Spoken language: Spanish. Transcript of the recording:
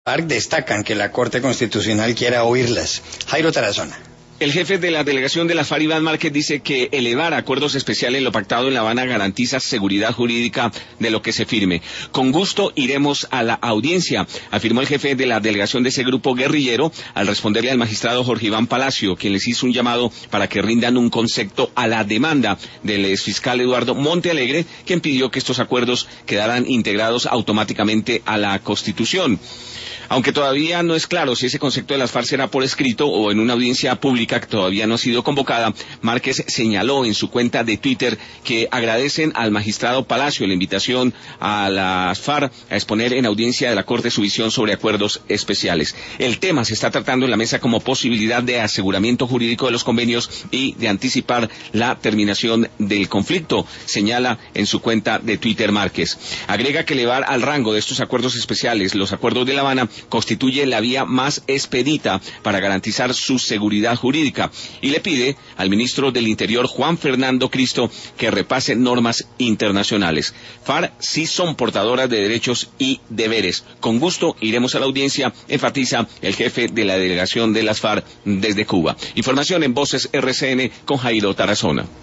FARC destacan que la Corte Constitucional quiera oírlas. Jairo Tarazona. El jefe de la delegación de la FARC, Iván Márquez, dice que elevar acuerdos especiales en lo pactado en La Habana garantiza seguridad jurídica de lo que se firme. Con gusto iremos a la audiencia, afirmó el jefe de la delegación de ese grupo guerrillero al responderle al magistrado Jorge Iván Palacio, quien les hizo un llamado para que rindan un concepto a la demanda del exfiscal Eduardo Montealegre, quien pidió que estos acuerdos quedaran integrados automáticamente a la Constitución. Aunque todavía no es claro si ese concepto de las FARC será por escrito o en una audiencia pública que todavía no ha sido convocada, Márquez señaló en su cuenta de Twitter que agradecen al magistrado Palacio la invitación a las FARC a exponer en audiencia de la Corte su visión sobre acuerdos especiales. El tema se está tratando en la mesa como posibilidad de aseguramiento jurídico de los convenios y de anticipar la terminación del conflicto, señala en su cuenta de Twitter Márquez. Agrega que elevar al rango de estos acuerdos especiales los acuerdos de La Habana constituye la vía más expedita para garantizar su seguridad jurídica y le pide al ministro del Interior, Juan Fernando Cristo, que repase normas internacionales. FARC sí son portadoras de derechos y deberes. Con gusto iremos a la audiencia, enfatiza el jefe de la delegación de las FARC desde Cuba. Información en Voces RCN con Jairo Tarazona.